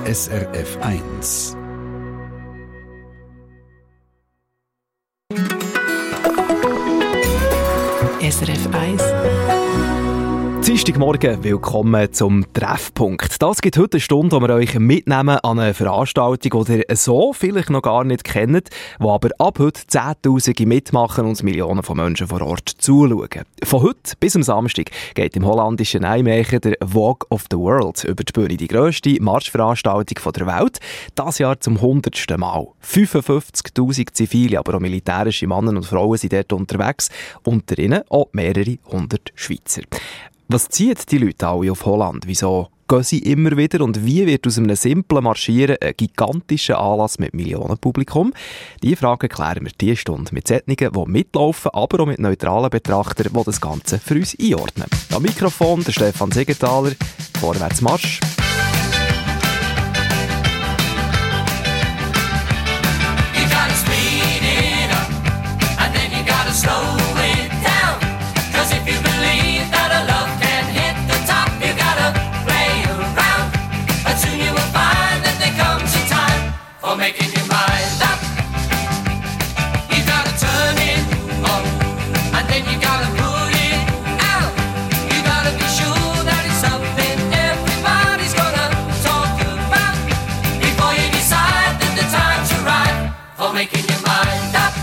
SRF 1. SRF 1. Dienstagmorgen, willkommen zum Treffpunkt. Das gibt heute eine Stunde, wo wir euch mitnehmen an eine Veranstaltung, die ihr so vielleicht noch gar nicht kennt, wo aber ab heute Zehntausende mitmachen und Millionen von Menschen vor Ort zuschauen. Von heute bis am Samstag geht im holländischen Nijmegen der Walk of the World über die Bühne, die grösste Marschveranstaltung der Welt. Das Jahr zum 100. Mal. 55'000 zivile, aber auch militärische Männer und Frauen sind dort unterwegs, unter ihnen auch mehrere 100 Schweizer. Was zieht die Leute alle auf Holland? Wieso gehen sie immer wieder? Und wie wird aus einem simplen Marschieren ein gigantischer Anlass mit Millionenpublikum? Diese Fragen klären wir diese Stunde mit solchen, die mitlaufen, aber auch mit neutralen Betrachtern, die das Ganze für uns einordnen. Am Mikrofon der Stefan Siegenthaler. Vorwärts Marsch! Making your mind up. You gotta turn it on, and then you gotta put it out. You gotta be sure that it's something everybody's gonna talk about before you decide that the time's right for making your mind up.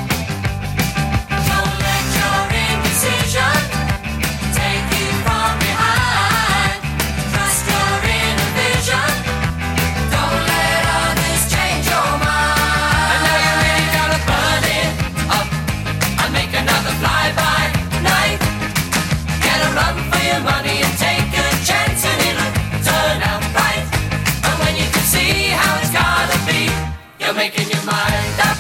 Don't let your indecision take you from behind. Trust your inner vision. Don't let others change your mind. And now you really gotta burn it up and make another fly-by night. Get a run for your money and take a chance and it'll turn out right. And when you can see how it's gotta be, you're making your mind up.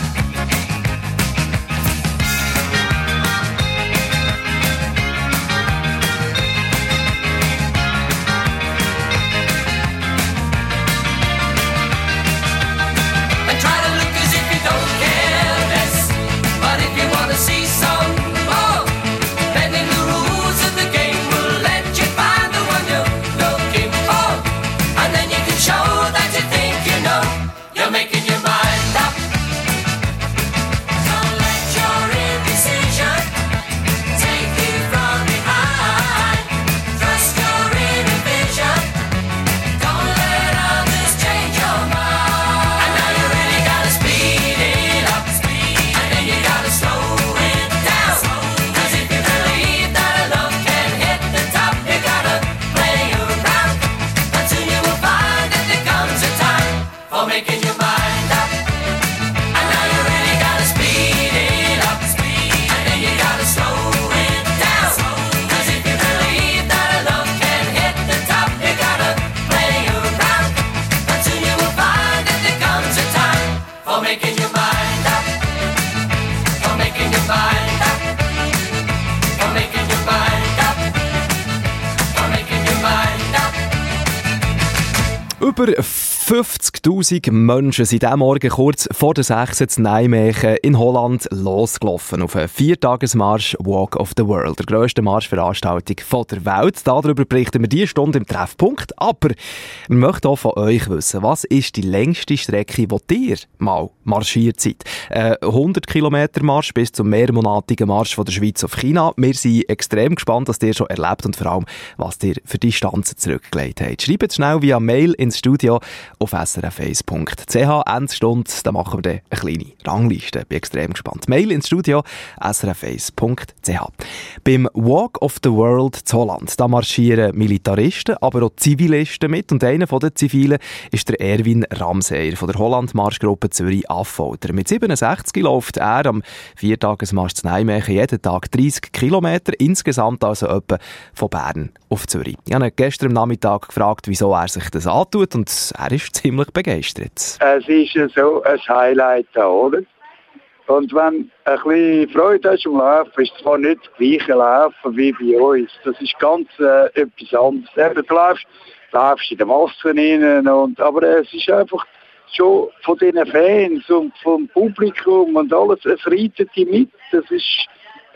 And try to look as if you don't care less. But if you want to see some more, bending the rules of the game will let you find the one you're looking for. And then you can show that you think you know. You're making your mind up. Don't let your indecision take you from behind. Trust your inner vision. Don't let others change your mind. And now you really gotta speed it up, and then you gotta slow it down. 'Cause if you believe that a love can hit the top, you gotta play around. And soon you will find that there comes a time for making your mind up. And now you really gotta speed it up, and then you gotta slow it down. 'Cause if you believe that a love can hit the top, you gotta play around. And soon you will find that there comes a time for making your mind up. For making your mind up. For making your mind up. For making your mind up. Über 50'000 Menschen sind diesen Morgen kurz vor der 6 in Nijmegen in Holland losgelaufen auf einen 4-Tages-Marsch Walk of the World, der grössten Marschveranstaltung der Welt. Darüber berichten wir diese Stunde im Treffpunkt. Aber wir möchten auch von euch wissen, was ist die längste Strecke, die ihr mal marschiert seid? 100 Kilometer Marsch bis zum mehrmonatigen Marsch von der Schweiz auf China. Wir sind extrem gespannt, was ihr schon erlebt und vor allem, was ihr für Distanzen zurückgelegt habt. Schreibt schnell via Mail ins Studio auf srf1.ch. Endstunde, da machen wir dann eine kleine Rangliste. Bin extrem gespannt. Mail ins Studio srf1.ch. Beim Walk of the World zu Holland, da marschieren Militaristen, aber auch Zivilisten mit. Und einer von den Zivilen ist der Erwin Ramseyer von der Holland-Marschgruppe Zürich-Affolter. Mit 67 läuft er am 4-Tages-Marsch zu Nijmegen jeden Tag 30 Kilometer, insgesamt also etwa von Bern auf Zürich. Ich habe ihn gestern am Nachmittag gefragt, wieso er sich das antut, und er ist ziemlich begeistert. Es ist ja so ein Highlight da, oder? Und wenn du ein bisschen Freude hast am Laufen, ist es zwar nicht das gleiche Laufen wie bei uns. Das ist ganz etwas anderes. Eben, du läufst in der Masse rein, aber es ist einfach schon von diesen Fans und vom Publikum und alles, es reitet die mit. Das ist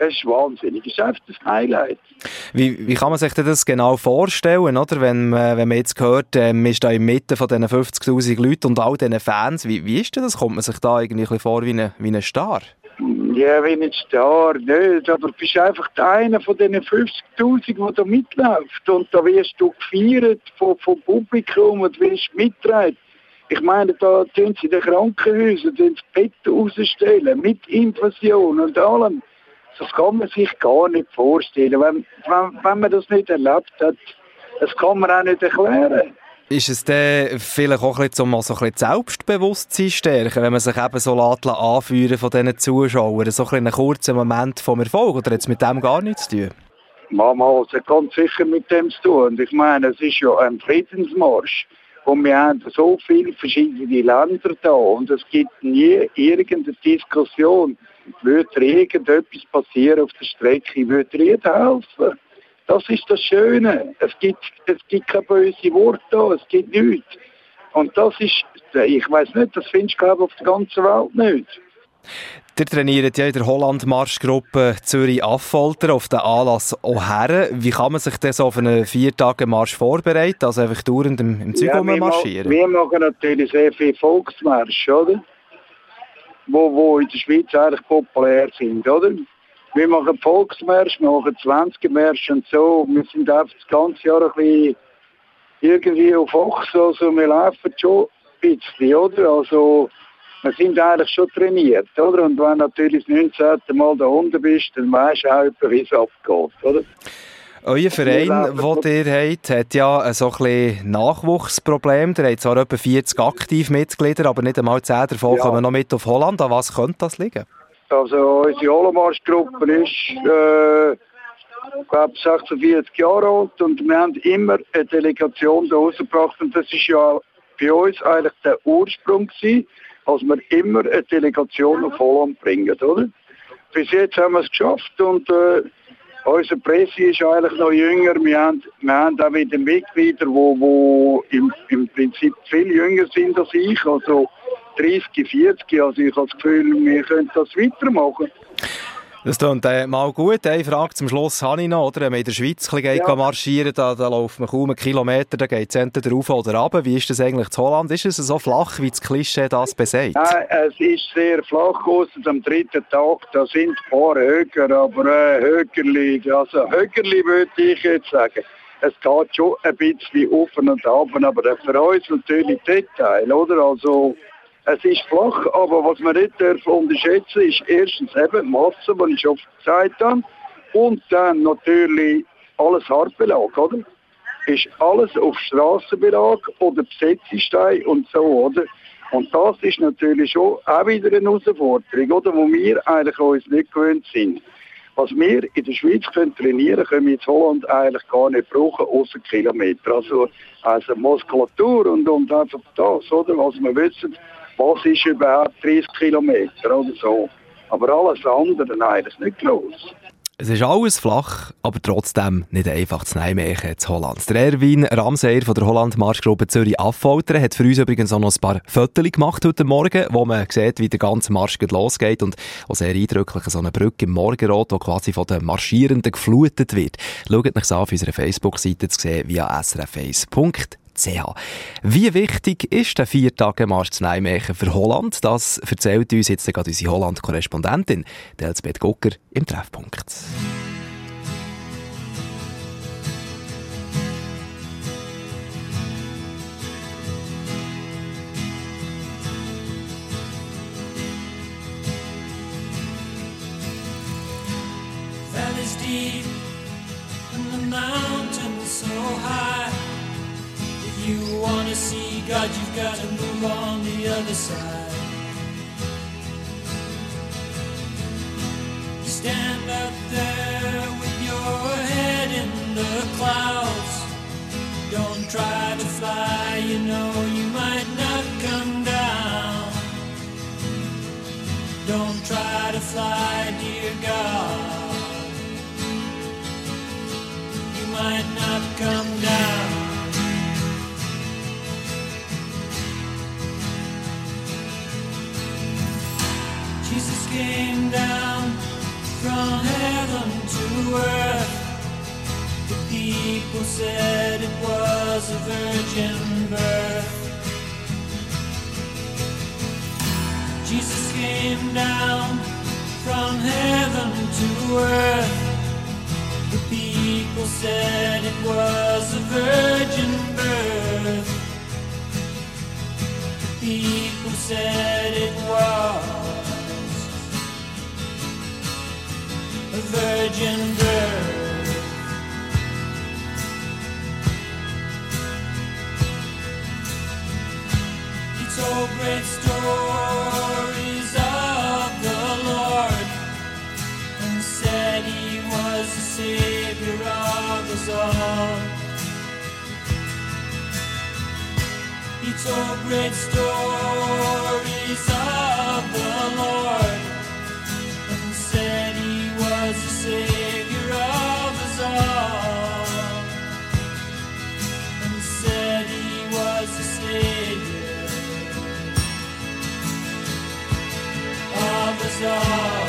Es ist wahnsinnig. Es ist einfach das Highlight. Wie kann man sich denn das genau vorstellen, oder? Wenn man jetzt hört, man ist da inmitten von diesen 50'000 Leuten und all diesen Fans, wie ist denn das? Kommt man sich da irgendwie ein bisschen vor wie ein Star? Ja, wie ein Star, nicht. Aber du bist einfach einer von diesen 50'000, der da mitläuft. Und da wirst du gefeiert vom Publikum und wirst mitgetragen. Ich meine, da tun sie in den Krankenhäusern das Bett rausstellen, mit Infusion und allem. Das kann man sich gar nicht vorstellen. Wenn man das nicht erlebt hat, das kann man auch nicht erklären. Ist es dann vielleicht auch ein bisschen, um so ein bisschen Selbstbewusstsein stärken, wenn man sich eben so anführen von diesen Zuschauern? So ein bisschen einen kurzen Moment vom Erfolg, oder hat es mit dem gar nichts zu tun? Mama, es hat ganz sicher mit dem zu tun. Und ich meine, es ist ja ein Friedensmarsch. Und wir haben so viele verschiedene Länder da. Und es gibt nie irgendeine Diskussion. Würde irgendetwas passieren auf der Strecke, würde jeder helfen. Das ist das Schöne. Es gibt keine bösen Worte da, es gibt nichts. Und das ist, ich weiss nicht, das findest du, glaube ich, auf der ganzen Welt nicht. Ihr trainiert ja in der Holland-Marschgruppe Zürich-Affolter auf den Anlass auch her. Wie kann man sich denn so auf einen 4-Tage-Marsch vorbereiten? Also einfach dauernd im Zeug marschieren? Wir machen natürlich sehr viele Volksmärsche, oder? Wo in der Schweiz eigentlich populär sind, oder? Wir machen Volksmärsche, wir machen 20er-Märsche und so. Wir sind einfach das ganze Jahr ein bisschen irgendwie auf Achse, also wir laufen schon ein bisschen, oder? Also wir sind eigentlich schon trainiert, oder? Und wenn du natürlich das 19. Mal da unten bist, dann weisst du auch, wie es abgeht, oder? Euer Verein, den ihr habt, hat ja so ein bisschen Nachwuchsproblem. Ihr habt zwar etwa 40 Aktivmitglieder, aber nicht einmal 10 davon kommen noch mit auf Holland. An was könnte das liegen? Also unsere Holland-Marschgruppe ist, ich glaube, 46 Jahre alt und wir haben immer eine Delegation da rausgebracht. Und das ist ja bei uns eigentlich der Ursprung gewesen, als wir immer eine Delegation auf Holland bringen, oder? Bis jetzt haben wir es geschafft und unsere Presse ist eigentlich noch jünger. Wir haben auch wieder Mitglieder, die im Prinzip viel jünger sind als ich, also 30, 40. Also ich habe das Gefühl, wir können das weitermachen. Das klingt mal gut. Eine Frage zum Schluss habe ich noch. Oder? Wenn man in der Schweiz ein bisschen marschieren, da läuft man kaum einen Kilometer, da geht es entweder rauf oder runter. Wie ist das eigentlich in Holland? Ist es so flach, wie das Klischee das besagt? Nein, es ist sehr flach, ausser am 3. Tag. Da sind ein paar Höcker, aber Höckerli, also Höckerli würde ich jetzt sagen. Es geht schon ein bisschen auf und ab, aber für uns natürlich Detail, oder? Also es ist flach, aber was man nicht unterschätzen darf, ist erstens eben die Masse, die ich schon gesagt habe, und dann natürlich alles Hartbelag, oder? Ist alles auf Strassenbelag oder Besetzestein und so, oder? Und das ist natürlich schon auch wieder eine Herausforderung, oder? Wo wir eigentlich uns nicht gewöhnt sind. Was wir in der Schweiz trainieren können wir in Holland eigentlich gar nicht brauchen, außer Kilometer. Also Muskulatur und einfach das, oder? Was wir wissen, was ist überhaupt 30 Kilometer oder so. Aber alles andere, nein, das ist nicht gross. Es ist alles flach, aber trotzdem nicht einfach zu Nijmegen in Holland. Der Erwin Ramseyer von der Holland-Marschgruppe Zürich-Affolter hat für uns übrigens auch noch ein paar Fotos gemacht heute Morgen, wo man sieht, wie der ganze Marsch losgeht und auch sehr eindrücklich so eine Brücke im Morgenrot, die quasi von den Marschierenden geflutet wird. Schaut euch an auf unserer Facebook-Seite zu sehen via srf1.ch. Wie wichtig ist der 4-Tage-Marsch zu Nijmegen für Holland? Das erzählt uns jetzt gerade unsere Holland-Korrespondentin Elsbeth Gucker im Treffpunkt. Valleys deep and the mountains so high. If you want to see God, you've got to move on the other side. You stand up there with your head in the clouds. Don't try to fly, you know you might not come down. Don't try to fly, dear God. You might not come down. Jesus came down from heaven to earth. The people said it was a virgin birth. Jesus came down from heaven to earth. The people said it was a virgin birth. The people said it was a virgin birth. He told great stories of the Lord and said he was the Savior of us all. He told great stories of the Lord and said he was the Savior of us all. And said he was the Savior of us all.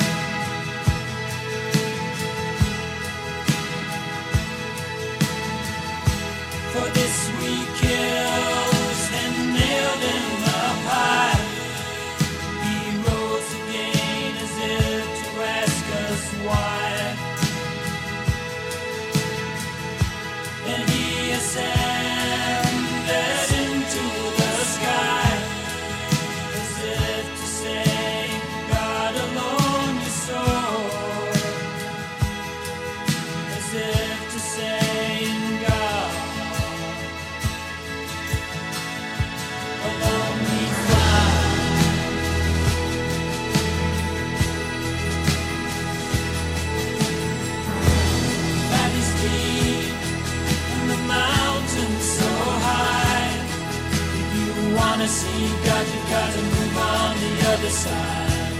For this we killed and nailed him up high. He rose again as if to ask us why. And he ascended into the sky as if to say, God alone is soul. As if to say, in God alone we find. That is deep and the mountain so high. If you wanna see God, you gotta move on the other side.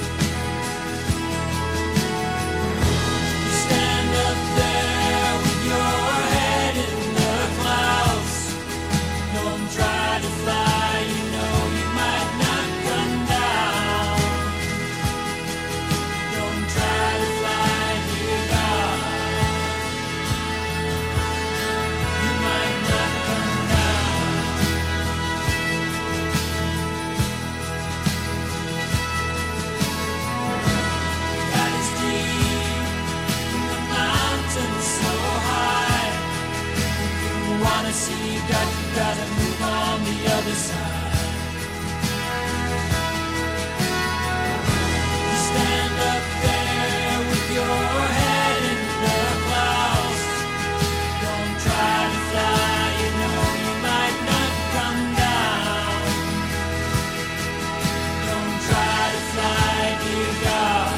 You stand up there with your head in the clouds. Don't try to fly, you know you might not come down. Don't try to fly, dear God. You might not come down. God is deep and the mountain so high. If you wanna see God, you gotta move on the other side. You stand up there with your head in the clouds. Don't try to fly, you know you might not come down. Don't try to fly, dear God.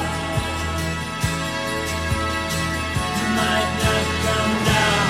You might not come down.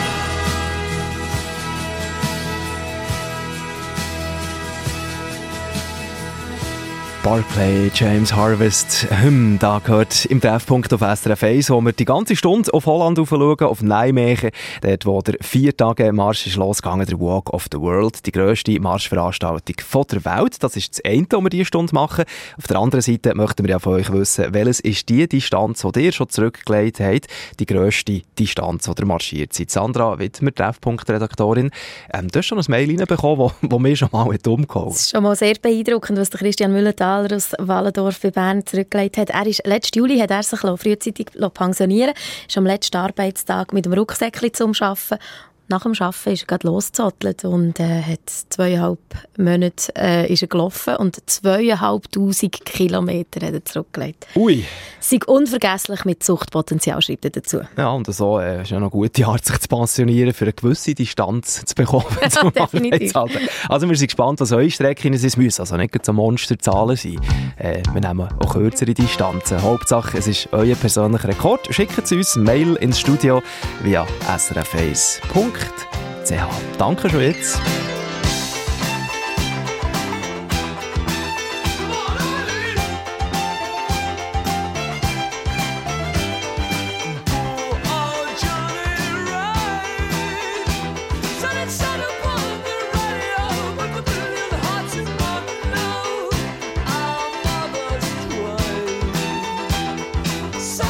Barclay, James Harvest, da gehört im Treffpunkt auf SRF 1, wo wir die ganze Stunde auf Holland schauen, auf Nijmegen, dort wo der 4-Tage-Marsch ist losgegangen, der Walk of the World, die grösste Marschveranstaltung der Welt. Das ist das eine, was wir diese Stunde machen. Auf der anderen Seite möchten wir ja von euch wissen, welches ist die Distanz, die ihr schon zurückgelegt habt, die grösste Distanz, die ihr marschiert seid. Sandra Wittmer, Treffpunkt-Redaktorin, du hast schon ein Mail reinbekommen, das mir schon mal umgehauen hat. Das ist schon mal sehr beeindruckend, was der Christian Müllenthaler aus Wallendorf bei Bern zurückgelegt hat. Letzten Juli hat er sich frühzeitig pensionieren lassen, ist am letzten Arbeitstag mit dem Rucksäckchen zum Arbeiten. Nach dem Arbeiten ist er gerade losgezottelt und hat 2,5 Monate ist er gelaufen und 2'500 Kilometer hat er zurückgelegt. Ui! Sei unvergesslich mit Suchtpotenzial, schreibt er dazu. Ja, und so ist ja noch eine gute Art, sich zu pensionieren, für eine gewisse Distanz zu bekommen. Definitiv. Also wir sind gespannt, was eure Strecken sind. Es müssen also nicht so Monsterzahlen sein. Wir nehmen auch kürzere Distanzen. Hauptsache, es ist euer persönlicher Rekord. Schickt uns eine Mail ins Studio via srf1.ch. Danke schon jetzt. So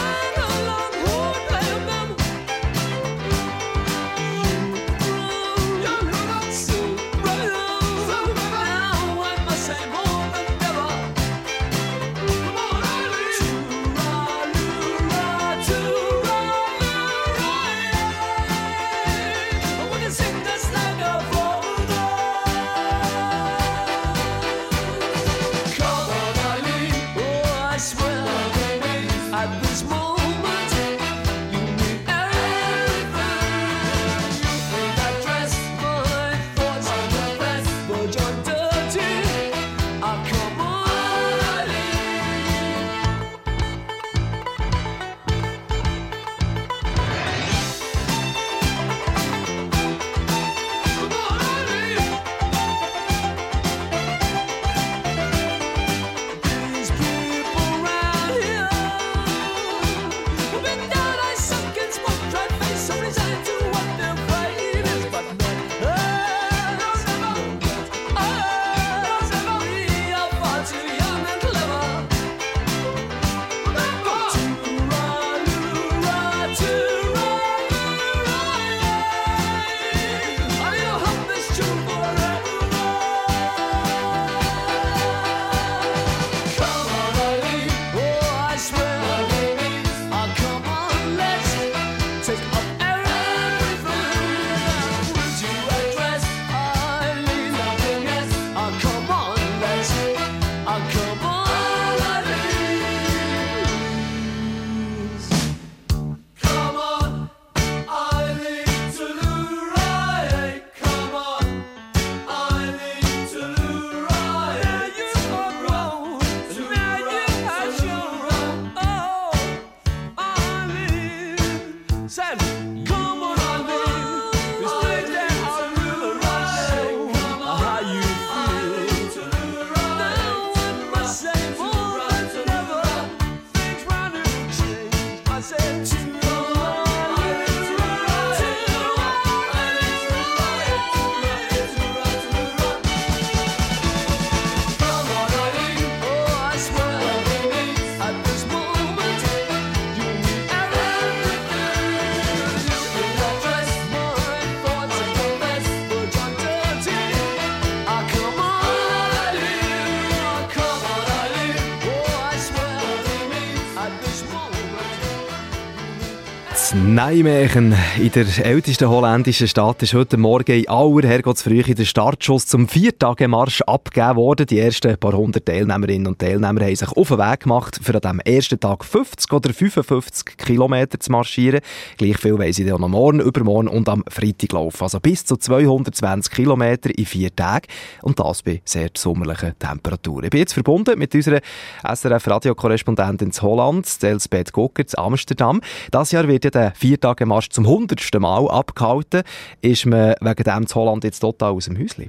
Nijmegen, in der ältesten holländischen Stadt, ist heute Morgen in aller Herrgottsfrühe der Startschuss zum 4-Tage-Marsch abgegeben worden. Die ersten paar hundert Teilnehmerinnen und Teilnehmer haben sich auf den Weg gemacht, für an diesem ersten Tag 50 oder 55 Kilometer zu marschieren. Gleich viel wollen sie dann am Morgen, übermorgen und am Freitag laufen. Also bis zu 220 Kilometer in 4 Tagen. Und das bei sehr sommerlichen Temperaturen. Ich bin jetzt verbunden mit unserer SRF-Radiokorrespondentin in Holland, Elsbeth Gucker, in Amsterdam. Das Jahr wird ja der 4-Tage-Marsch zum 100. Mal abgehalten. Ist man wegen dem in Holland jetzt total aus dem Häuschen?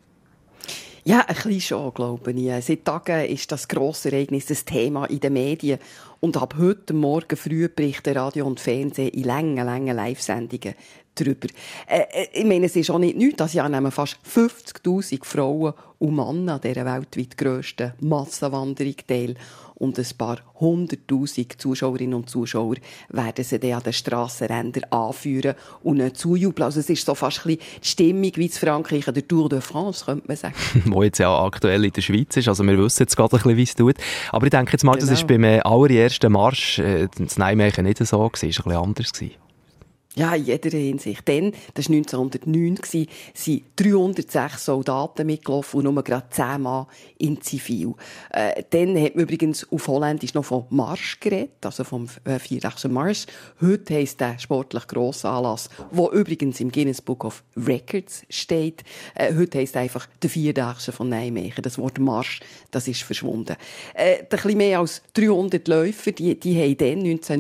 Ja, ein bisschen schon, glaube ich. Seit Tagen ist das grosse Ereignis das Thema in den Medien. Und ab heute Morgen früh berichten Radio und Fernsehen in langen Live-Sendungen darüber. Ich meine, es ist auch nicht nichts. Das Jahr nehmen fast 50'000 Frauen und Männer an dieser weltweit grössten Massenwanderung teil. Und ein paar 100'000 Zuschauerinnen und Zuschauer werden sie dann an den Strassenrändern anführen und nicht zujubeln. Also es ist so fast ein bisschen die Stimmung wie in Frankreich an der Tour de France, könnte man sagen. Wo jetzt ja aktuell in der Schweiz ist. Also wir wissen jetzt gerade ein bisschen, wie es tut. Aber ich denke jetzt mal, das war beim allerersten Marsch in Nijmegen nicht so gewesen. Es war ein bisschen anders gewesen. Ja, in jeder Hinsicht. Dann, das war 1909, sind 306 Soldaten mitgelaufen und nur gerade 10 Mann in Zivil. Dann hat man übrigens auf Holländisch noch vom Marsch geredet, also vom 4-Tage Marsch. Heute heisst der sportlich grosse Anlass, der übrigens im Guinness Book of Records steht. Heute heisst einfach der 4-Tage von Nijmegen. Das Wort Marsch, das ist verschwunden. Ein bisschen mehr als 300 Läufer, die haben dann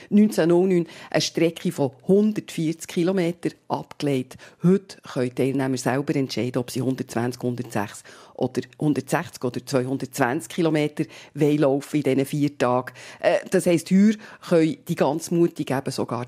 1909 eine Strecke von 140 Kilometer abgelegt. Heute können die Teilnehmer selber entscheiden, ob sie 120, 160 oder 220 Kilometer laufen in diesen 4 Tagen. Das heisst, hier können die ganz mutig eben sogar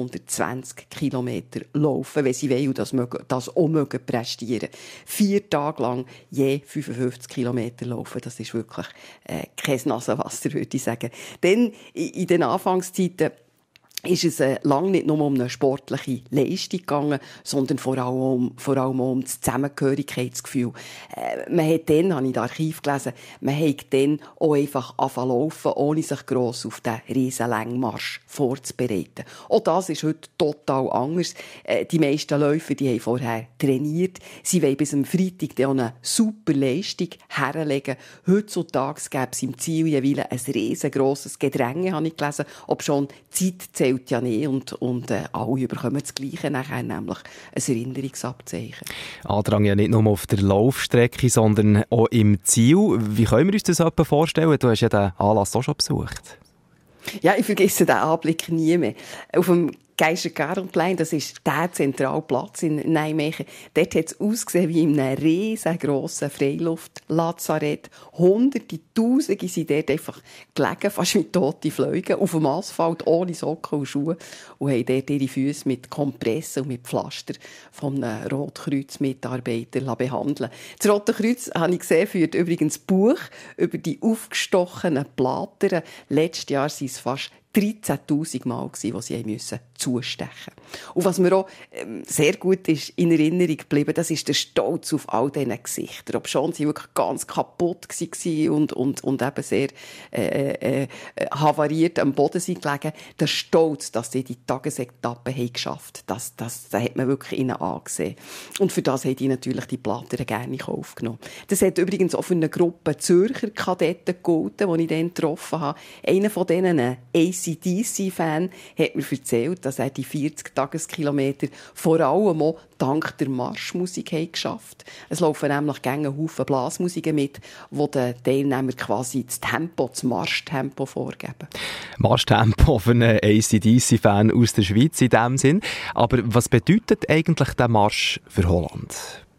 220 Kilometer laufen, wenn sie wollen und das auch mögen prestieren. 4 Tage lang je 55 Kilometer laufen, das ist wirklich kein Nasenwasser, würde ich sagen. Dann in den Anfangszeiten ist es lange nicht nur um eine sportliche Leistung gegangen, sondern vor allem um das Zusammengehörigkeitsgefühl. Man hat dann, habe ich das Archiv gelesen, man hat dann auch einfach angefangen laufen, ohne sich gross auf den riesenlangen Marsch vorzubereiten. Auch das ist heute total anders. Die meisten Läufer, die haben vorher trainiert. Sie wollen bis am Freitag dann eine super Leistung herlegen. Heutzutage gäbe es im Ziel jeweils ein riesengrosses Gedränge, habe ich gelesen, obschon die Zeit zählt ja nicht und alle bekommen das Gleiche nachher, nämlich ein Erinnerungsabzeichen. Andrang ja nicht nur auf der Laufstrecke, sondern auch im Ziel. Wie können wir uns das etwa vorstellen? Du hast ja den Anlass auch schon besucht. Ja, ich vergesse den Anblick nie mehr. Auf dem Geister-Gartenplein, das ist der zentrale Platz in Nijmegen. Dort hat es ausgesehen wie in einem riesengroßen Freiluftlazarett. Hunderte, Tausende sind dort einfach gelegen, fast wie tote Fliegen, auf dem Asphalt, ohne Socken und Schuhe. Und haben dort ihre Füße mit Kompressen und mit Pflaster vom Rotkreuz-Mitarbeiter behandeln. Das Rote Kreuz, habe ich gesehen, führt übrigens Buch über die aufgestochenen Blätter. Letztes Jahr waren es fast 13'000 Mal, die sie zustechen mussten. Und was mir auch sehr gut ist in Erinnerung geblieben, das ist der Stolz auf all diese Gesichter. Obschon sie wirklich ganz kaputt waren und eben sehr havariert am Boden sind gelegen. Der Stolz, dass sie die Tagesetappe geschafft haben, das hat man wirklich ihnen angesehen. Und für das haben die natürlich die Platten gerne in Kauf genommen. Das hat übrigens auch für eine Gruppe Zürcher Kadetten gegolten, die ich dann getroffen habe. Einer von denen, ACDC-Fan, hat mir erzählt, dass er die 40 Tageskilometer vor allem auch dank der Marschmusik geschafft hat. Es laufen nämlich gerne Haufen Blasmusiken mit, die den Teilnehmern quasi das Marschtempo vorgeben. Marschtempo für einen ACDC-Fan aus der Schweiz in diesem Sinn. Aber was bedeutet eigentlich der Marsch für Holland?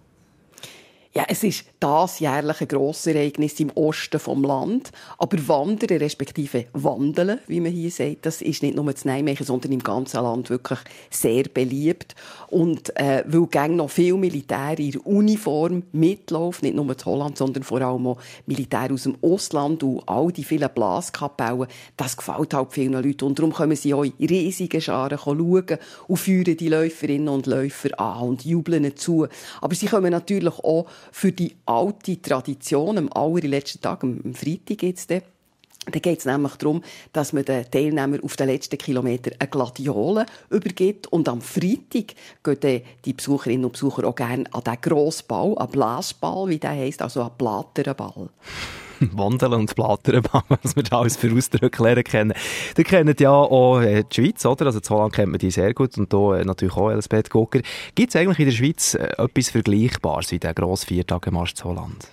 Ja, es ist das jährliche Grossereignis im Osten vom Land. Aber Wandern, respektive Wandeln, wie man hier sagt, das ist nicht nur in Nijmegen, sondern im ganzen Land wirklich sehr beliebt. Und weil gäng noch viel Militär in der Uniform mitlaufen, nicht nur in Holland, sondern vor allem auch Militär aus dem Ostland und all die vielen Blaskapellen, das gefällt halt vielen Leuten. Und darum kommen sie auch in riesigen Scharen schauen und führen die Läuferinnen und Läufer an und jubeln ihnen zu. Aber sie kommen natürlich auch für die alte Tradition, am allerletzten Tag, am Freitag jetzt, Da geht es nämlich darum, dass man den Teilnehmern auf den letzten Kilometern eine Gladiole übergibt. Und am Freitag gehen dann die Besucherinnen und Besucher auch gerne an diesen grossen Ball, an Blasball, wie der heisst, also an Platerenball. Wandeln und Platerenball, was wir da alles für Ausdrücke lernen kennen. Ihr kennt ja auch die Schweiz, oder? Also in Holland kennt man die sehr gut und hier natürlich auch Elsbeth Gucker. Gibt es eigentlich in der Schweiz etwas Vergleichbares wie der grosse Viertagemarsch zu Holland?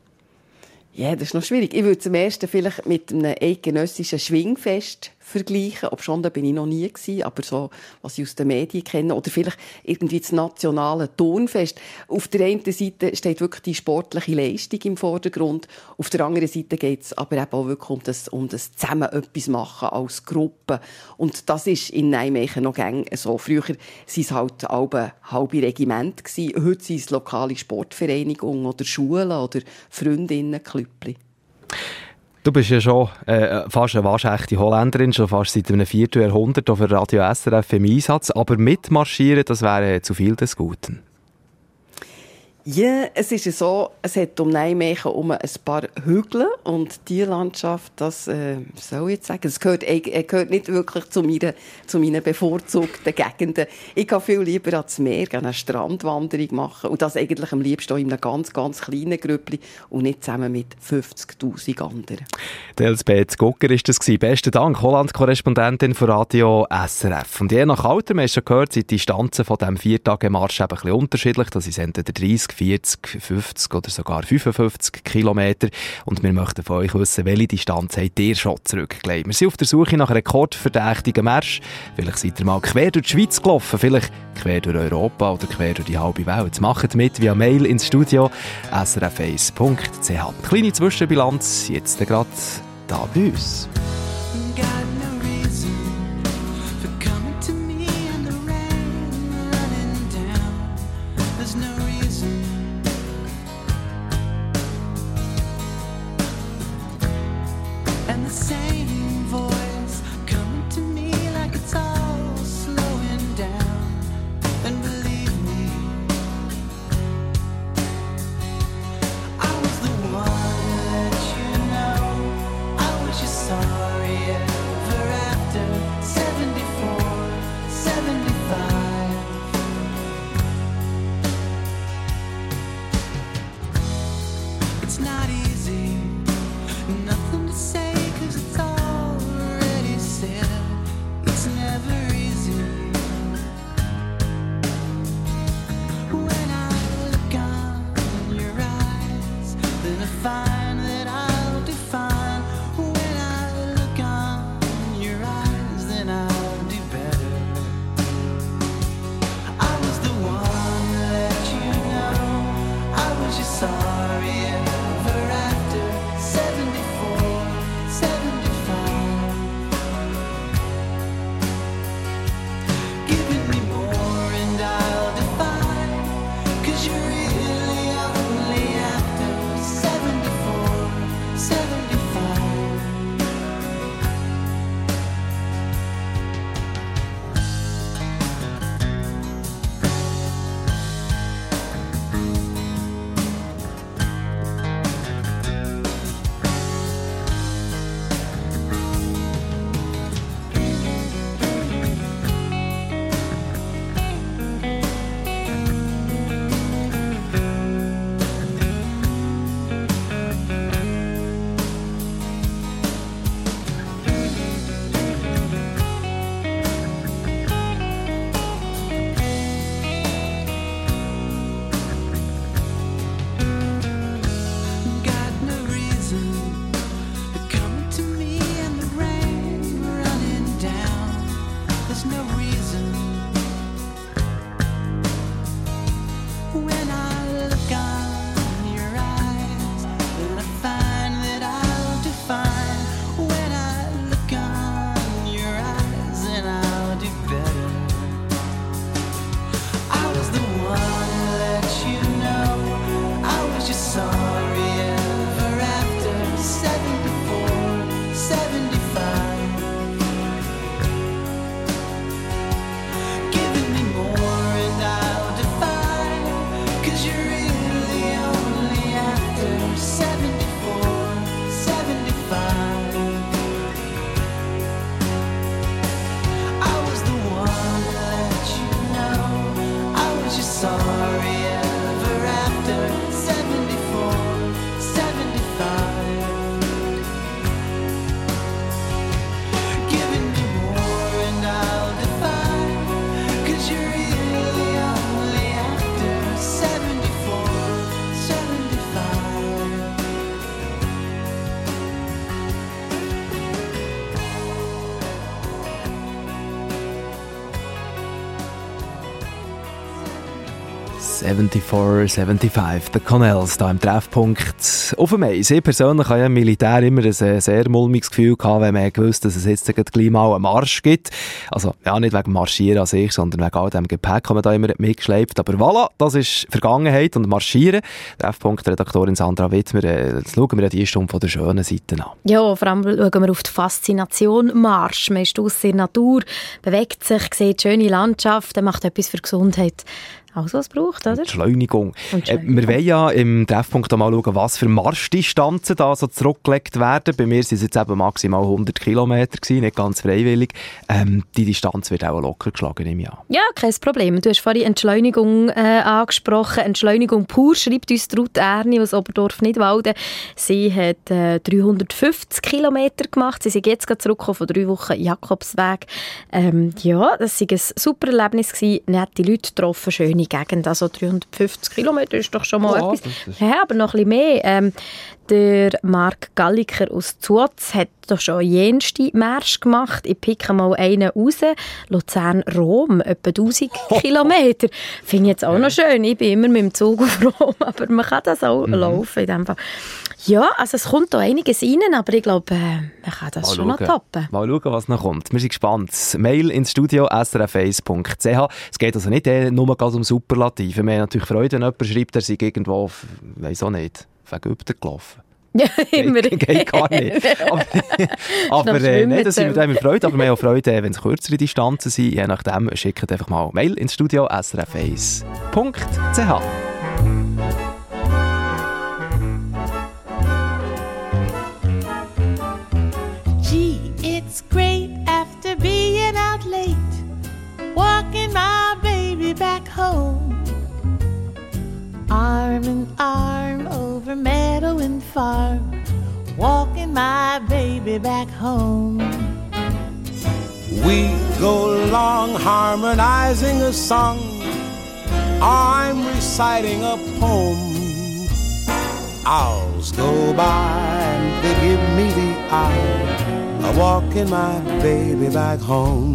Ja, das ist noch schwierig. Ich würde zum ersten vielleicht mit einem eidgenössischen Schwingfest vergleichen. Ob schon, da bin ich noch nie gewesen, aber so, was ich aus den Medien kenne. Oder vielleicht irgendwie das nationale Turnfest. Auf der einen Seite steht wirklich die sportliche Leistung im Vordergrund. Auf der anderen Seite geht es aber eben auch wirklich um das zusammen etwas machen als Gruppe. Und das ist in Nijmegen noch gäng so. Früher waren es halt halbe Regiment gewesen. Heute sind es lokale Sportvereinigungen oder Schulen oder Freundinnenklüppli. Du bist ja schon fast eine waschechte Holländerin, schon fast seit einem 4. Jahrhundert auf Radio SRF im Einsatz. Aber mitmarschieren, das wäre zu viel des Guten. Ja, es ist so, es hat um Nijmegen um ein paar Hügel und die Landschaft, das soll ich jetzt sagen, es gehört nicht wirklich zu meinen bevorzugten Gegenden. Ich gehe viel lieber ans Meer, eine Strandwanderung machen und das eigentlich am liebsten auch in einem ganz, ganz kleinen Grüppli und nicht zusammen mit 50'000 anderen. Elsbeth Gucker war das. Besten Dank, Holland-Korrespondentin von Radio SRF. Und je nach Alter, man hat schon gehört, sind die Distanzen von diesem 4-Tage-Marsch ein bisschen unterschiedlich. Das ist entweder 30, 40, 50 oder sogar 55 Kilometer. Und wir möchten von euch wissen, welche Distanz habt ihr schon zurückgelegt. Wir sind auf der Suche nach rekordverdächtigen Märsch. Vielleicht seid ihr mal quer durch die Schweiz gelaufen, vielleicht quer durch Europa oder quer durch die halbe Welt. Macht mit via Mail ins Studio srf1.ch. Kleine Zwischenbilanz, jetzt gerade da bei uns. 74, 75, The Connells, hier im Treffpunkt auf dem Eis. Ich persönlich habe ja im Militär immer ein sehr mulmiges Gefühl gehabt, wenn man gewusst, dass es jetzt gleich mal einen Marsch gibt. Also, ja, nicht wegen Marschieren an sich, sondern wegen all dem Gepäck, das man da immer mitgeschleppt. Aber voilà, das ist Vergangenheit und Marschieren. Treffpunkt-Redaktorin Sandra Wittmer, jetzt schauen wir die Stunde von der schönen Seite an. Ja, vor allem schauen wir auf die Faszination Marsch. Man ist draussen in der Natur, bewegt sich, sieht schöne Landschaften, macht etwas für die Gesundheit. Also was braucht, oder? Entschleunigung. Wir wollen ja im Treffpunkt mal schauen, was für Marschdistanzen da so zurückgelegt werden. Bei mir sind es jetzt eben maximal 100 Kilometer gewesen, nicht ganz freiwillig. Die Distanz wird auch locker geschlagen im Jahr. Ja, kein Problem. Du hast vorhin Entschleunigung angesprochen. Entschleunigung pur, schreibt uns Ruth Erni aus Oberdorf-Nidwalden. Sie hat 350 Kilometer gemacht. Sie sind jetzt gerade zurückgekommen von 3 Wochen Jakobsweg. Ja, das war ein super Erlebnis gewesen. Nette Leute getroffen, schöne Gegend. Also 350 Kilometer ist doch schon mal etwas. Ja, aber noch ein bisschen mehr. Der Marc Galliker aus Zuotz hat doch schon jenste Märsche gemacht. Ich picke mal einen raus. Luzern-Rom, etwa 1000 Kilometer. Finde ich jetzt auch noch schön. Ich bin immer mit dem Zug auf Rom, aber man kann das auch laufen in dem Fall. Ja, also es kommt da einiges rein, aber ich glaube, man kann das mal schon noch toppen. Mal schauen, was noch kommt. Wir sind gespannt. Mail ins Studio srf1.ch. Es geht also nicht nur um Superlative. Wir haben natürlich Freude, wenn jemand schreibt, er sei irgendwo, weiss auch nicht, wegen Ägypten gelaufen. Ja, immer. Geht gar nicht. aber nein, das sind wir Freude. Aber wir haben auch Freude, wenn es kürzere Distanzen sind. Je nachdem, schickt einfach mal Mail ins Studio srf1.ch. It's great after being out late, walking my baby back home. Arm in arm over meadow and farm, walking my baby back home. We go along harmonizing a song, I'm reciting a poem. Hours go by and they give me the eye, I'm walking my baby back home.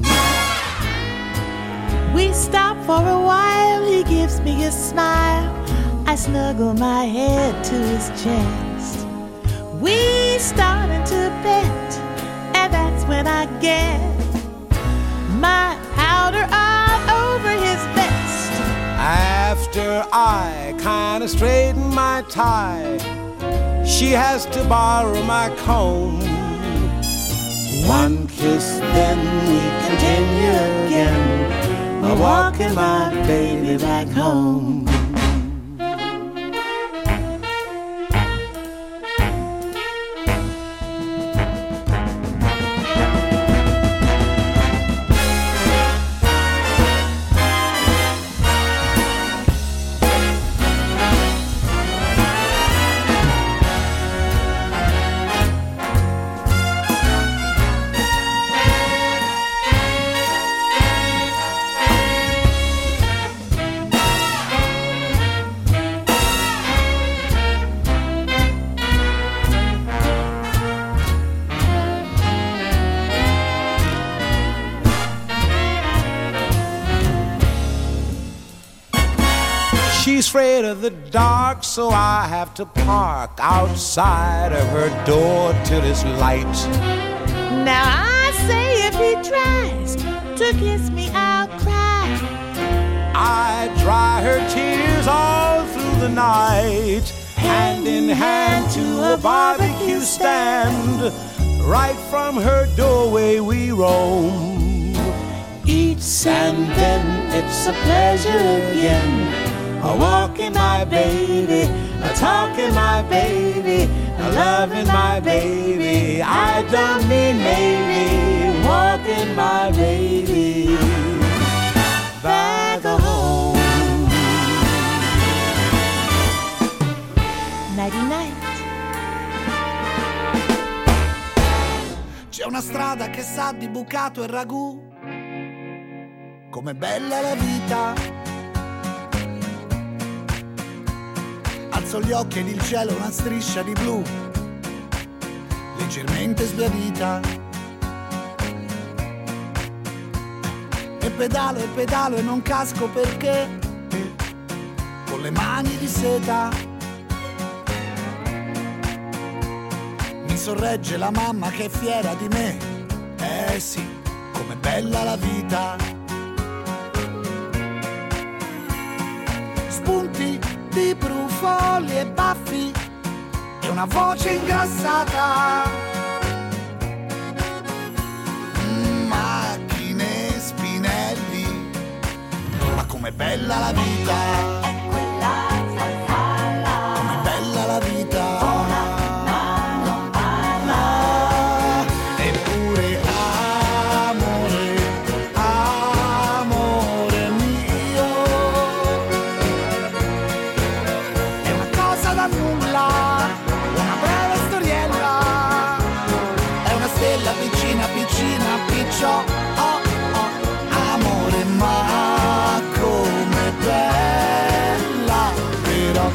We stop for a while, he gives me a smile, I snuggle my head to his chest. We start into bed, and that's when I get my powder all over his vest. After I kinda straighten my tie, she has to borrow my comb. One kiss, then we continue again, I'm walking my baby back home. She's afraid of the dark, so I have to park outside of her door till it's light. Now I say if he tries to kiss me, I'll cry. I dry her tears all through the night, hand in hand to a barbecue stand. Right from her doorway we roam. Eats and then it's a pleasure again. A walking my baby, a talking my baby, a loving my baby. I don't mean maybe, walking my baby back home. Nighty night. C'è una strada che sa di bucato e ragù, com'è bella la vita. Alzo gli occhi ed il cielo una striscia di blu, leggermente sbiadita. E pedalo e non casco perché le mani di seta. Mi sorregge la mamma che è fiera di me. Eh sì, com'è bella la vita. Spunti di brufoli e baffi e una voce ingrassata. Macchine, spinelli, ma com'è bella la vita. Com'è bella la vita. Eppure amore, amore mio, è una cosa da nulla, una breve storiella, è una stella piccina, piccina, piccio, oh, oh, amore, ma come bella, però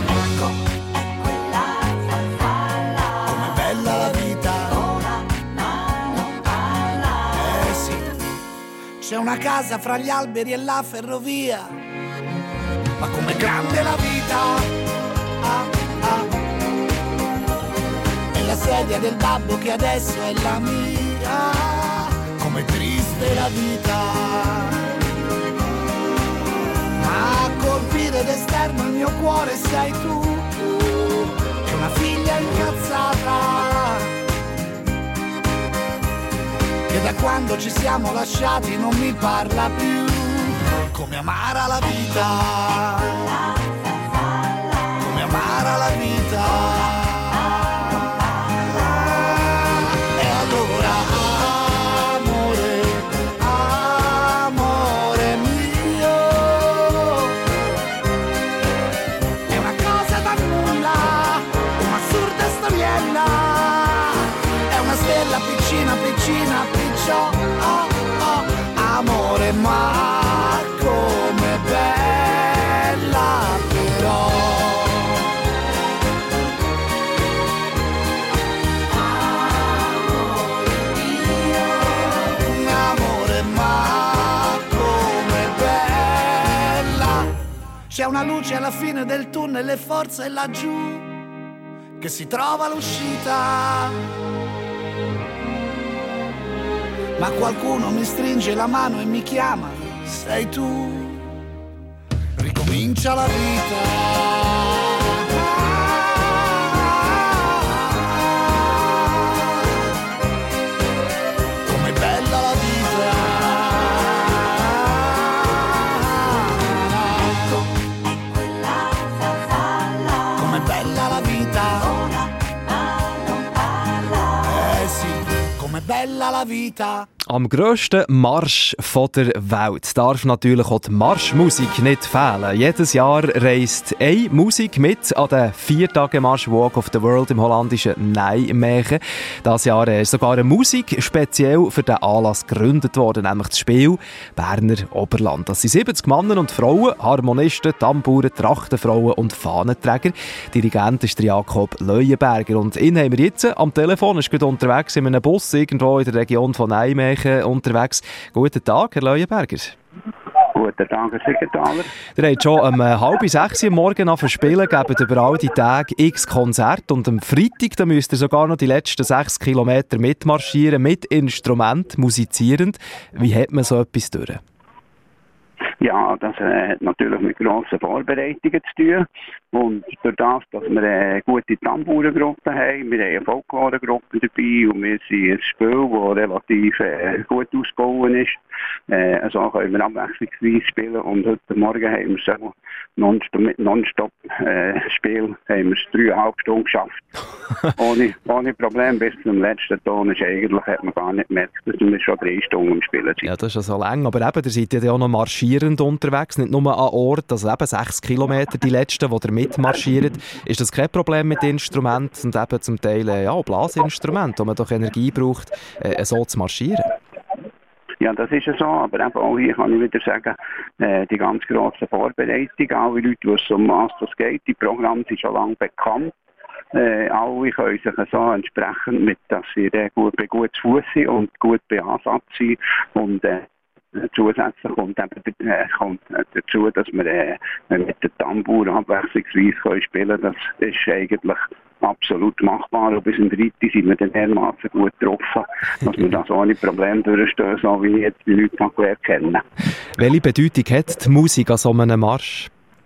come bella la vita. Eh sì, c'è una casa fra gli alberi e la ferrovia, ma com'è grande la vita. Ah, ah. E la sedia del babbo che adesso è la mia, com'è triste la vita. Ma a colpire d'esterno il mio cuore sei tu, che una figlia incazzata, che da quando ci siamo lasciati non mi parla più, come amara la vita, come amara la vita. E allora amore, amore mio, è una cosa da nulla, un'assurda storiella, è una stella piccina, piccina, piccio, oh, oh, amore, ma come bella però. Amore, ma come bella. C'è una luce alla fine del tunnel e forse è laggiù che si trova l'uscita. Ma qualcuno mi stringe la mano e mi chiama, sei tu, ricomincia la vita. Com'è bella la vita. Com'è bella la vita. Eh sì, com'è bella la vita. Am grössten Marsch der Welt darf natürlich auch die Marschmusik nicht fehlen. Jedes Jahr reist eine Musik mit an den 4-Tage-Marsch Walk of the World im holländischen Nijmegen. Dieses Jahr ist sogar eine Musik speziell für den Anlass gegründet worden, nämlich das Spiel Berner Oberland. Das sind 70 Männer und Frauen, Harmonisten, Tamburen, Trachtenfrauen und Fahnenträger. Dirigent ist der Jakob Leuenberger und ihn haben wir jetzt am Telefon. Er ist gerade unterwegs in einem Bus irgendwo in der Region von Nijmegen unterwegs. Guten Tag, Herr Leuenberger. Guten Tag, Herr Siegenthaler. Ihr habt schon um 5:30 am Morgen an Verspielen, gebt über all die Tage x Konzerte und am Freitag da müsst ihr sogar noch die letzten 6 Kilometer mitmarschieren, mit Instrument, musizierend. Wie hat man so etwas durch? Ja, das hat natürlich mit grossen Vorbereitungen zu tun. Und durch das, dass wir eine gute Tambourengruppe haben, wir haben eine Folklore-Gruppe dabei und wir sind ein Spiel, das relativ gut ausgebaut ist. So können wir abwechslungsweise spielen und heute Morgen haben wir so mit Non-Stop-Spiel haben wir es 3,5 Stunden geschafft. ohne Problem bis zum letzten Ton ist eigentlich, hat man gar nicht gemerkt, dass wir schon 3 Stunden im Spielen sind. Ja, das ist ja so lang, aber eben, ihr seid ja auch noch marschierend unterwegs, nicht nur an Ort, also eben 6 Kilometer die letzten, die ihr mitmarschiert. Ist das kein Problem mit Instrumenten und eben zum Teil Blasinstrumenten, wo man doch Energie braucht, so zu marschieren? Ja, das ist ja so, aber eben auch hier kann ich wieder sagen, die ganz grosse Vorbereitung, alle Leute wissen, um was das geht, die Programme sind schon lange bekannt. Alle können sich so entsprechend, mit, dass sie gut zu Fuß sind und gut bei Ansatz sind und Zusätzlich kommt dazu, dass wir mit den Tambouren abwechslungsweise spielen können. Das ist eigentlich absolut machbar. Und bis in der Ritti sind wir dann dermaßen gut getroffen, dass wir das ohne Probleme durchstehen, so wie jetzt die Leute noch gelernt kennen. Welche Bedeutung hat die Musik an so einem Marsch?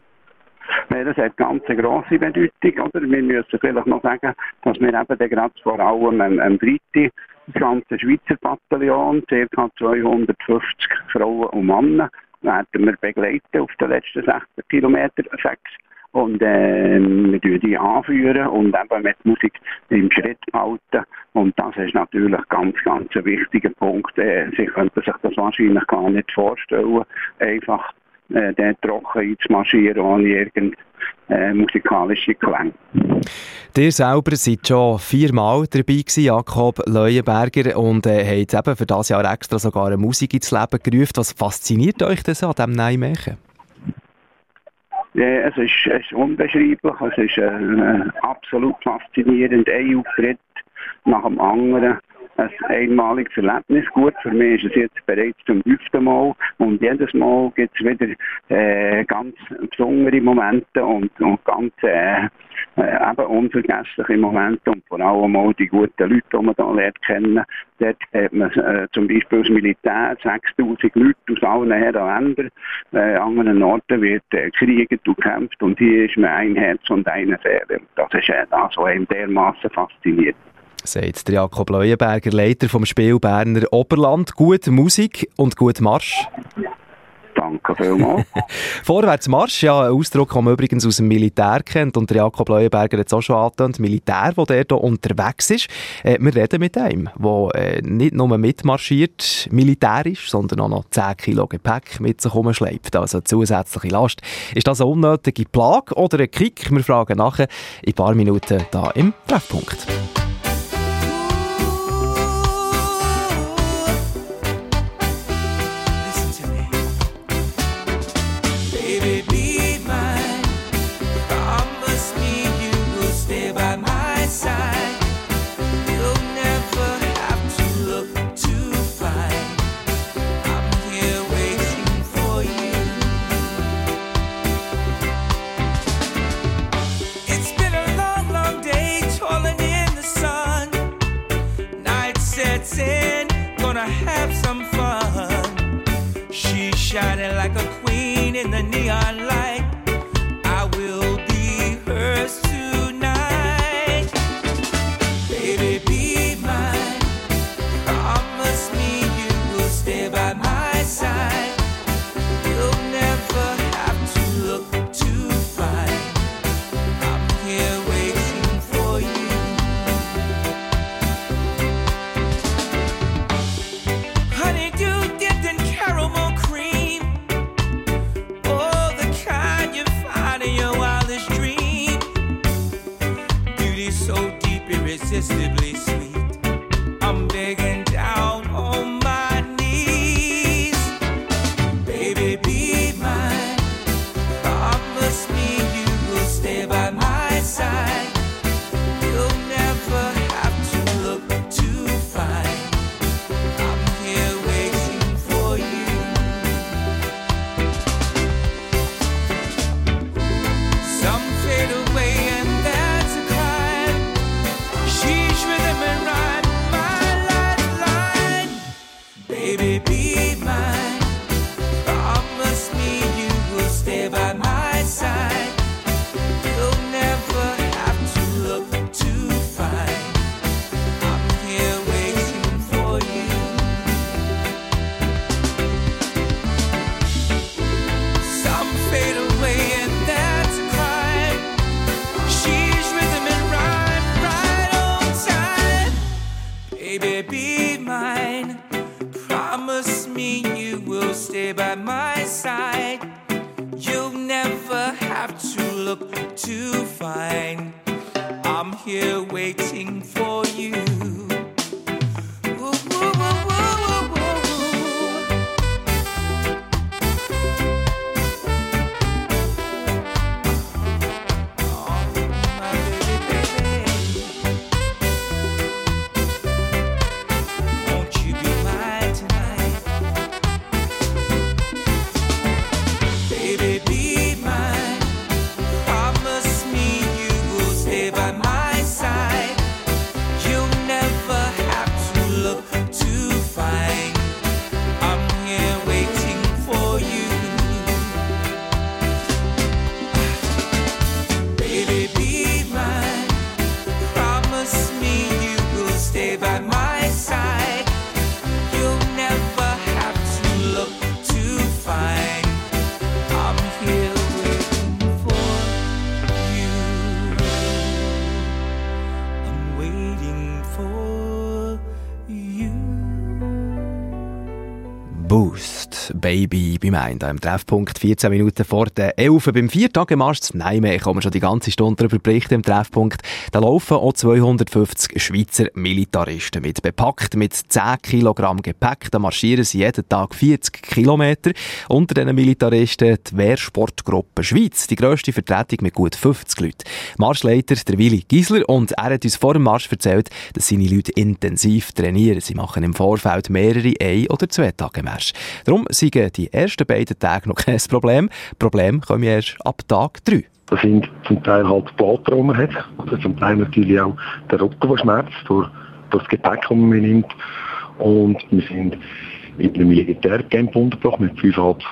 Das hat ganz eine grosse Bedeutung. Oder? Wir müssen vielleicht noch sagen, dass wir eben gerade vor allem am Ritti das ganze Schweizer Bataillon, ca. 250 Frauen und Männer, werden wir begleiten auf den letzten 16 Kilometer 6. Und wir die anführen und eben mit Musik im Schritt halten. Und das ist natürlich ganz ein wichtiger Punkt. Sie könnten sich das wahrscheinlich gar nicht vorstellen, einfach den trocken einzumarschieren ohne irgendeine musikalische Klänge. Ihr selber seid schon 4-mal dabei gewesen, Jakob Leuenberger, und habt eben für dieses Jahr extra sogar eine Musik ins Leben gerufen. Was fasziniert euch denn so an diesem Nijmegen? Ja, es ist unbeschreiblich, es ist absolut faszinierend, ein Auftritt nach dem anderen. Ein einmaliges Erlebnis. Gut, für mich ist es jetzt bereits zum 5. Mal und jedes Mal gibt es wieder ganz besondere Momente und ganz eben unvergessliche Momente und vor allem auch die guten Leute, die man da lernt kennen. Dort hat man zum Beispiel das Militär, 6000 Leute aus allen Ländern. An anderen Orten wird gekriegt und gekämpft und hier ist man ein Herz und eine Seele. Das ist das, was einem dermaßen fasziniert. Sagt der Jakob Leuenberger, Leiter vom Spiel Berner Oberland. Gute Musik und gut Marsch. Danke vielmals. Vorwärtsmarsch, ja, ein Ausdruck, den man übrigens aus dem Militär kennt. Und der Jakob Leuenberger hat es auch schon angetönt, Militär, der dort unterwegs ist. Wir reden mit einem, der nicht nur mitmarschiert, militärisch, sondern auch noch 10 Kilo Gepäck mit sich herumschleppt. Also zusätzliche Last. Ist das eine unnötige Plage oder ein Kick? Wir fragen nachher in ein paar Minuten da im Treffpunkt. Shining like a queen in the neon light. I will be hers tonight. Baby, be mine. Promise me you will stay by my side. You'll never have to look too fine. I'm here waiting for you. Honey, you dipped in caramel cream. Irresistibly sweet. I'm begging down on my knees. Baby, be mine. Promise me you will stay by my side. You'll never have to look too fine. I'm here waiting for you. Some fade away and that's a crime. She's rhythm and rhyme, my lifeline. Baby, be mine. Promise me you will stay by my side. You'll never have to look too fine. I'm here waiting for you. Some fade away and that's a crime. She's rhythm and rhyme, right on time. Baby, be mine. Promise me you will stay by my side. You'll never have to look too fine. I'm here waiting for you. Ooh, ooh, ooh, ooh, ooh, ooh. Oh, my baby, baby. Won't you be mine tonight? Boost, Baby bei mir. Da im Treffpunkt 14 Minuten vor der 11 beim 4-Tage-Marsch zu Nijmegen kommen wir schon die ganze Stunde darüber berichten im Treffpunkt. Da laufen auch 250 Schweizer Militaristen mit. Bepackt mit 10 Kilogramm Gepäck. Da marschieren sie jeden Tag 40 Kilometer. Unter diesen Militaristen die Wehrsportgruppe Schweiz. Die grösste Vertretung mit gut 50 Leuten. Marschleiter der Willi Giesler und er hat uns vor dem Marsch erzählt, dass seine Leute intensiv trainieren. Sie machen im Vorfeld mehrere 1- oder 2-Tage-Märsche. Darum sind die ersten beiden Tage noch kein Problem. Probleme kommen erst ab Tag 3. Das sind zum Teil halt Blätter, die man hat. Also zum Teil natürlich auch der Rücken, der schmerzt, durch das Gepäck, das man mitnimmt. Und wir sind in einem Militärcamp untergebracht mit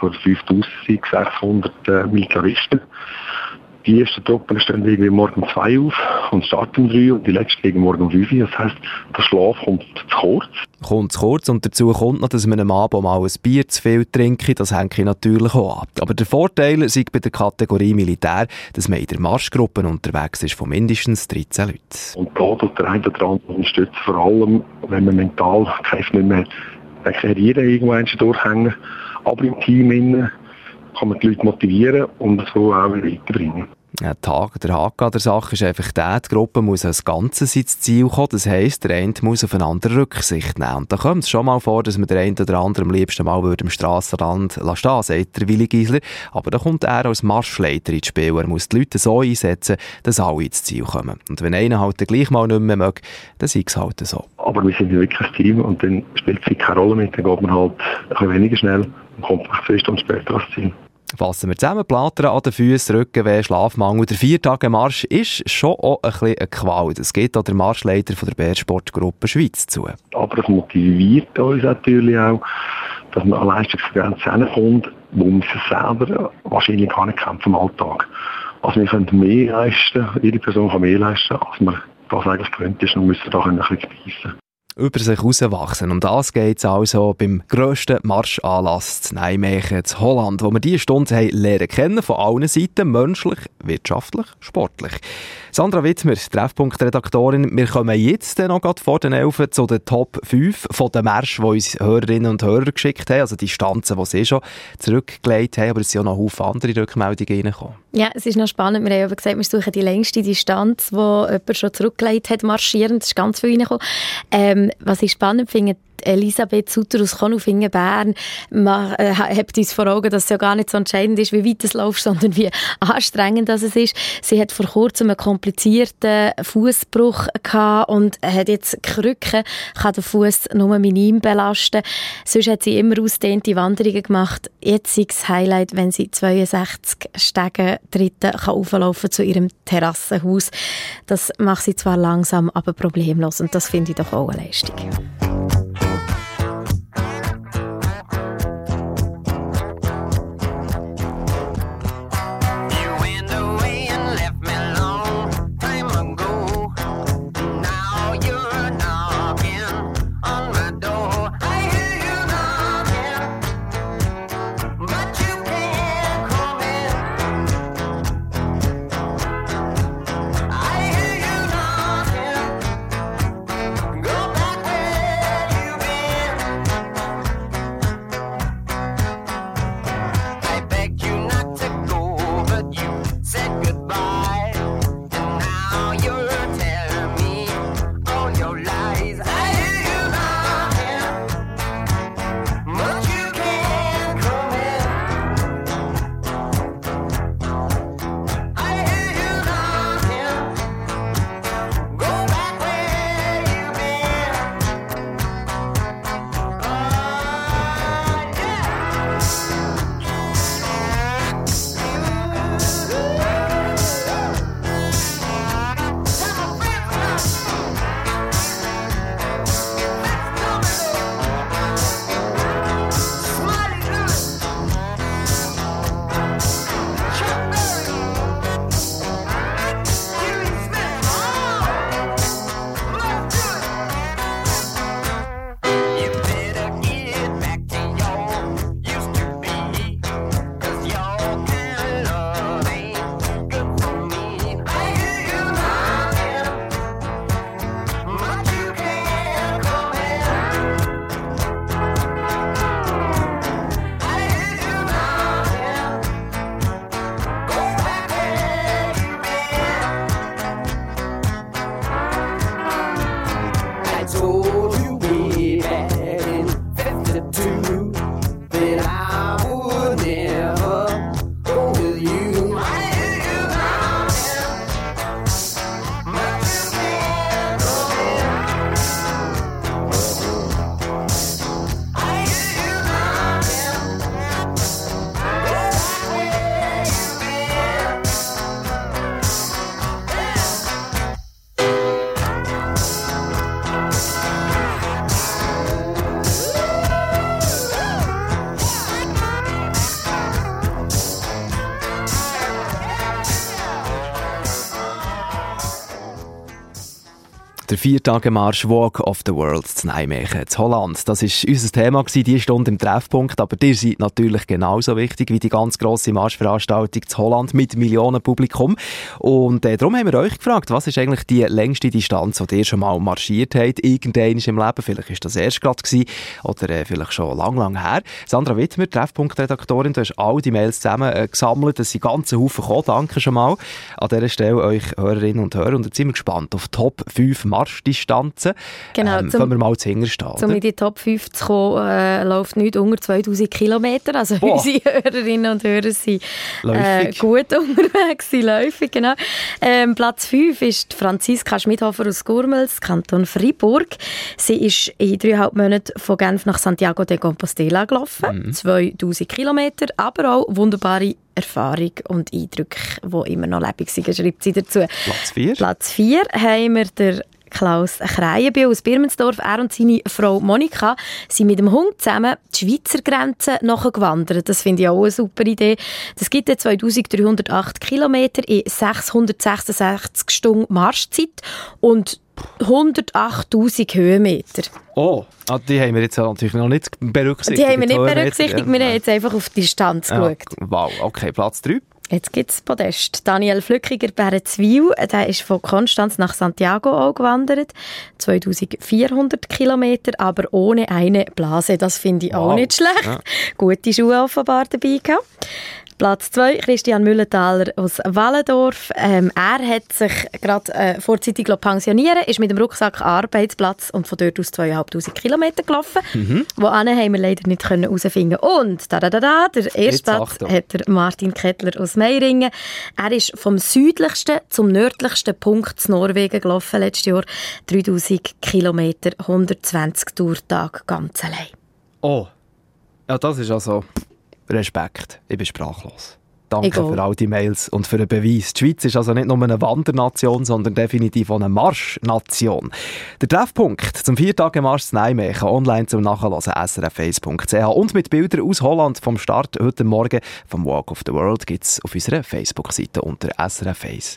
5'600 Militaristen. Die ersten Truppen stehen irgendwie morgen um 2 auf und starten um 3 und die letzten liegen morgen um 5. Das heisst, der Schlaf kommt zu kurz. Kommt zu kurz und dazu kommt noch, dass man am Abend mal ein Bier zu viel trinkt. Das hängt natürlich auch ab. Aber der Vorteil ist bei der Kategorie Militär, dass man in der Marschgruppe unterwegs ist von mindestens 13 Leuten. Und da tut der eine oder andere unterstützen, vor allem, wenn man mental Kräfte nicht mehr hat. Dann Karriere irgendwann durchhängen. Aber im Team kann man die Leute motivieren und so auch weiterbringen. Ja, der Haken an der Sache ist einfach der, die Gruppe muss als Ganzes ins Ziel kommen. Das heisst, der eine muss auf einander Rücksicht nehmen. Und da kommt es schon mal vor, dass man der eine oder andere am liebsten mal am Strassenrand stehen würde, sagt der Willi Giesler. Aber da kommt er als Marschleiter ins Spiel. Er muss die Leute so einsetzen, dass alle ins Ziel kommen. Und wenn einer halt gleich mal nicht mehr mag, dann sei es halt so. Aber wir sind ja wirklich ein Team und dann spielt es keine Rolle mit. Dann geht man halt ein bisschen weniger schnell und kommt 2 Stunden später ans Ziel. Fassen wir zusammen, Plattern an den Füßen, Rückenweh, Schlafmangel. Der 4-Tage-Marsch ist schon auch ein bisschen eine Qual. Das geht auch der Marschleiter von der Wehrsportgruppe Schweiz zu. Aber das motiviert uns natürlich auch, dass man an Leistungsgrenzen hinkommt, wo man sich selber wahrscheinlich gar nicht kennt vom Alltag. Also wir können mehr leisten, jede Person kann mehr leisten, als man das eigentlich könnte, und müssen da ein bisschen beißen. Über sich herauswachsen. Um das geht es also beim grössten Marschanlass zu Nijmegen, zu Holland, wo wir diese Stunde haben lernen kennen, von allen Seiten, menschlich, wirtschaftlich, sportlich. Sandra Wittmer, Treffpunkt-Redaktorin, wir kommen jetzt noch vor den 11 zu den Top 5 von den Märschen, die uns Hörerinnen und Hörer geschickt haben, also die Distanzen, die sie schon zurückgelegt haben, aber es sind auch noch Haufen andere Rückmeldungen reingekommen. Ja, es ist noch spannend. Wir haben aber gesagt, wir suchen die längste Distanz, die jemand schon zurückgelegt hat, marschieren. Das ist ganz viel reingekommen. Was ich spannend finde, Elisabeth Sutter aus Konolfingen, Bern, hat uns vor Augen, dass es ja gar nicht so entscheidend ist, wie weit es läuft, sondern wie anstrengend das es ist. Sie hat vor kurzem einen komplizierten Fußbruch gehabt und hat jetzt Krücken, kann den Fuß nur minim belasten. Sonst hat sie immer ausgedehnte Wanderungen gemacht. Jetzt ist das Highlight, wenn sie 62 Stege auflaufen zu ihrem Terrassenhaus. Das macht sie zwar langsam, aber problemlos und das finde ich doch auch eine Leistung. Go back where Der 4-Tage-Marsch Walk of the World zu Nijmegen, in Holland. Das war unser Thema, diese Stunde im Treffpunkt. Aber ihr seid natürlich genauso wichtig wie die ganz grosse Marschveranstaltung zu Holland mit Millionenpublikum. Und darum haben wir euch gefragt, was ist eigentlich die längste Distanz, die ihr schon mal marschiert habt, irgendwann im Leben? Vielleicht war das erst gerade gewesen, oder vielleicht schon lang her. Sandra Wittmer, Treffpunkt-Redaktorin, du hast all die Mails zusammen gesammelt. Es sind ganze Haufen gekommen. Danke schon mal an dieser Stelle euch Hörerinnen und Hörer. Und jetzt sind wir gespannt auf Top 5 Marschdistanzen. Genau, können wir mal zu hinterstehen. Um in die Top 5 zu kommen, läuft nichts unter 2000 Kilometer. Also unsere Hörerinnen und Hörer sind gut unterwegs, sind läufig. Genau. Platz 5 ist Franziska Schmidhofer aus Gurmels, Kanton Freiburg. Sie ist in 3,5 Monaten von Genf nach Santiago de Compostela gelaufen. 2000 Kilometer, aber auch wunderbare Erfahrung und Eindrücke, die immer noch lebendig sind, schreibt sie dazu. Platz 4 haben wir der Klaus Kreienbiel aus Birmensdorf. Er und seine Frau Monika sind mit dem Hund zusammen die Schweizer Grenze nachgewandert. Das finde ich auch eine super Idee. Das gibt 2308 Kilometer in 666 Stunden Marschzeit und 108'000 Höhenmeter. Oh, die haben wir jetzt natürlich noch nicht berücksichtigt. Die haben wir nicht berücksichtigt, wir haben jetzt einfach auf die Distanz geschaut. Wow, okay, Platz 3. Jetzt gibt es Podest. Daniel Flückiger, Bärenzwil, der ist von Konstanz nach Santiago auch gewandert. 2400 Kilometer, aber ohne eine Blase. Das finde ich auch nicht schlecht. Ja. Gute Schuhe offenbar dabei gehabt. Platz 2, Christian Müllenthaler aus Wallendorf. Er hat sich gerade vorzeitig pensionieren, ist mit dem Rucksack Arbeitsplatz und von dort aus 2500 Kilometer gelaufen. Wohin haben wir leider nicht herausfinden können. Und der erste Platz hat der Martin Kettler aus Meiringen. Er ist vom südlichsten zum nördlichsten Punkt zu Norwegen gelaufen letztes Jahr. 3000 Kilometer, 120 Tourtage ganz allein. Oh, ja, das ist also... Respekt, ich bin sprachlos. Danke für all die Mails und für den Beweis. Die Schweiz ist also nicht nur eine Wandernation, sondern definitiv auch eine Marschnation. Der Treffpunkt zum 4-Tage-Marsch zu Nijmegen, online zum Nachhören, srf1.ch. Und mit Bildern aus Holland vom Start heute Morgen vom Walk of the World gibt es auf unserer Facebook-Seite unter srf1.ch.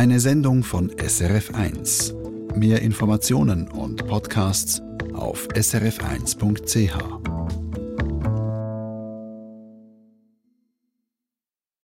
Eine Sendung von SRF1. Mehr Informationen und Podcasts auf srf1.ch.